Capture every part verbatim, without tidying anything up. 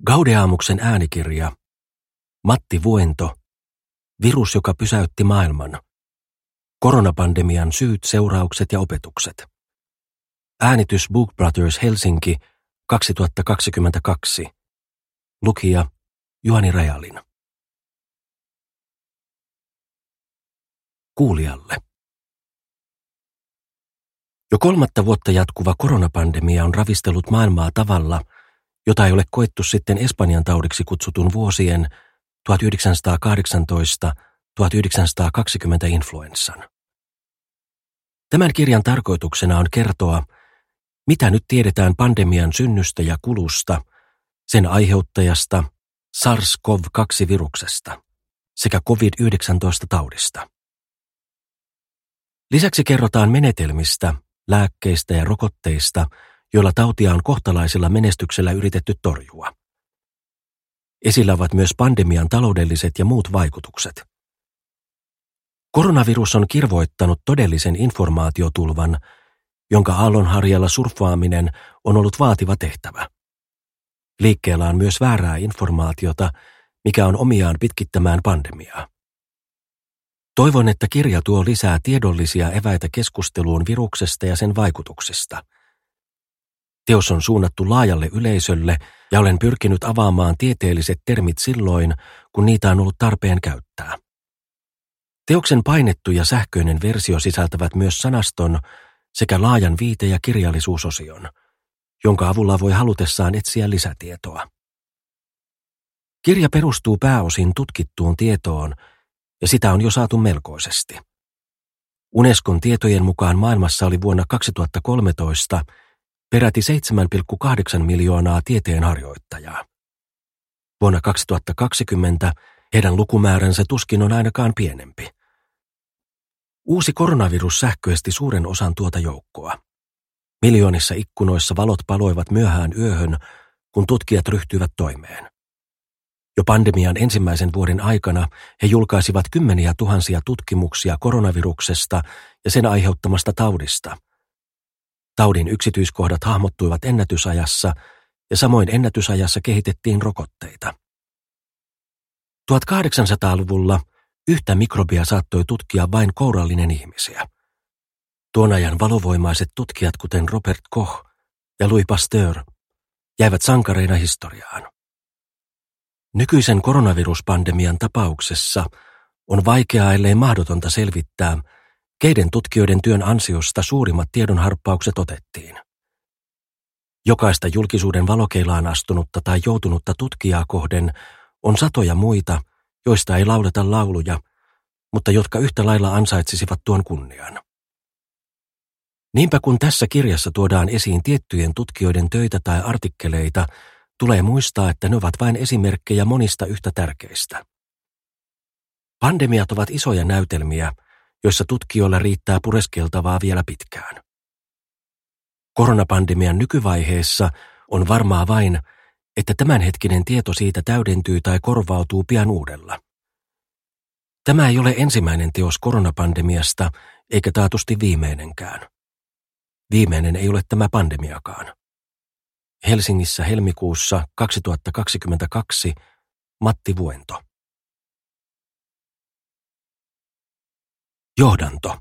Gaudeamuksen äänikirja. Matti Vuento. Virus, joka pysäytti maailman. Koronapandemian syyt, seuraukset ja opetukset. Äänitys Book Brothers Helsinki kaksituhattakaksikymmentäkaksi. Lukija Juhani Rajalin. Kuulijalle. Jo kolmatta vuotta jatkuva koronapandemia on ravistellut maailmaa tavalla, jota ei ole koettu sitten Espanjan taudiksi kutsutun vuosien tuhatyhdeksänsataakahdeksantoista tuhatyhdeksänsataakaksikymmentä influenssan. Tämän kirjan tarkoituksena on kertoa, mitä nyt tiedetään pandemian synnystä ja kulusta, sen aiheuttajasta, SARS-CoV kaksi viruksesta sekä covid yhdeksäntoista taudista. Lisäksi kerrotaan menetelmistä, lääkkeistä ja rokotteista, joilla tautia on kohtalaisella menestyksellä yritetty torjua. Esillä ovat myös pandemian taloudelliset ja muut vaikutukset. Koronavirus on kirvoittanut todellisen informaatiotulvan, jonka aallonharjalla surffaaminen on ollut vaativa tehtävä. Liikkeellä on myös väärää informaatiota, mikä on omiaan pitkittämään pandemiaa. Toivon, että kirja tuo lisää tiedollisia eväitä keskusteluun viruksesta ja sen vaikutuksista. Teos on suunnattu laajalle yleisölle ja olen pyrkinyt avaamaan tieteelliset termit silloin, kun niitä on ollut tarpeen käyttää. Teoksen painettu ja sähköinen versio sisältävät myös sanaston sekä laajan viite- ja kirjallisuusosion, jonka avulla voi halutessaan etsiä lisätietoa. Kirja perustuu pääosin tutkittuun tietoon, ja sitä on jo saatu melkoisesti. Unescon tietojen mukaan maailmassa oli vuonna kaksituhattakolmetoista peräti seitsemän pilkku kahdeksan miljoonaa tieteenharjoittajaa. Vuonna kaksituhattakaksikymmentä heidän lukumääränsä tuskin on ainakaan pienempi. Uusi koronavirus sähköisti suuren osan tuota joukkoa. Miljoonissa ikkunoissa valot paloivat myöhään yöhön, kun tutkijat ryhtyivät toimeen. Jo pandemian ensimmäisen vuoden aikana he julkaisivat kymmeniä tuhansia tutkimuksia koronaviruksesta ja sen aiheuttamasta taudista. Taudin yksityiskohdat hahmottuivat ennätysajassa ja samoin ennätysajassa kehitettiin rokotteita. tuhatkahdeksansataaluvulla yhtä mikrobia saattoi tutkia vain kourallinen ihmisiä. Tuon ajan valovoimaiset tutkijat kuten Robert Koch ja Louis Pasteur jäivät sankareina historiaan. Nykyisen koronaviruspandemian tapauksessa on vaikeaa ellei mahdotonta selvittää, keiden tutkijoiden työn ansiosta suurimmat tiedonharppaukset otettiin. Jokaista julkisuuden valokeilaan astunutta tai joutunutta tutkijaa kohden on satoja muita, joista ei lauleta lauluja, mutta jotka yhtä lailla ansaitsisivat tuon kunnian. Niinpä kun tässä kirjassa tuodaan esiin tiettyjen tutkijoiden töitä tai artikkeleita, tulee muistaa, että ne ovat vain esimerkkejä monista yhtä tärkeistä. Pandemiat ovat isoja näytelmiä, joissa tutkijoilla riittää pureskeltavaa vielä pitkään. Koronapandemian nykyvaiheessa on varmaa vain, että tämänhetkinen tieto siitä täydentyy tai korvautuu pian uudella. Tämä ei ole ensimmäinen teos koronapandemiasta, eikä taatusti viimeinenkään. Viimeinen ei ole tämä pandemiakaan. Helsingissä helmikuussa kaksituhattakaksikymmentäkaksi Matti Vuento. Johdanto.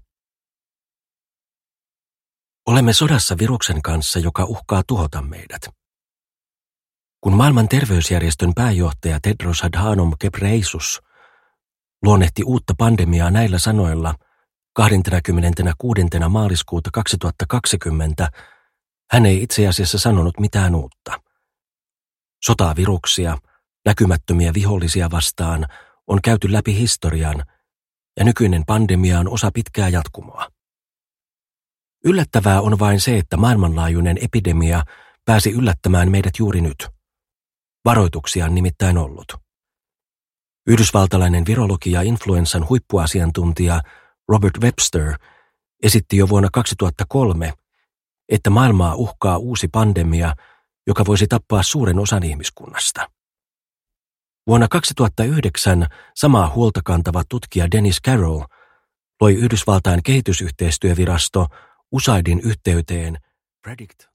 Olemme sodassa viruksen kanssa, joka uhkaa tuhota meidät. Kun maailman terveysjärjestön pääjohtaja Tedros Adhanom Ghebreyesus luonnehti uutta pandemiaa näillä sanoilla kahdeskymmeneskuudes maaliskuuta kaksituhattakaksikymmentä, hän ei itse asiassa sanonut mitään uutta. Sotaa viruksia, näkymättömiä vihollisia vastaan on käyty läpi historian, ja nykyinen pandemia on osa pitkää jatkumoa. Yllättävää on vain se, että maailmanlaajuinen epidemia pääsi yllättämään meidät juuri nyt. Varoituksia on nimittäin ollut. Yhdysvaltalainen virologi ja influenssan huippuasiantuntija Robert Webster esitti jo vuonna kaksituhattakolme, että maailmaa uhkaa uusi pandemia, joka voisi tappaa suuren osan ihmiskunnasta. Vuonna kaksituhattayhdeksän samaa huolta kantava tutkija Dennis Carroll loi Yhdysvaltain kehitysyhteistyövirasto U S A I Din yhteyteen Predict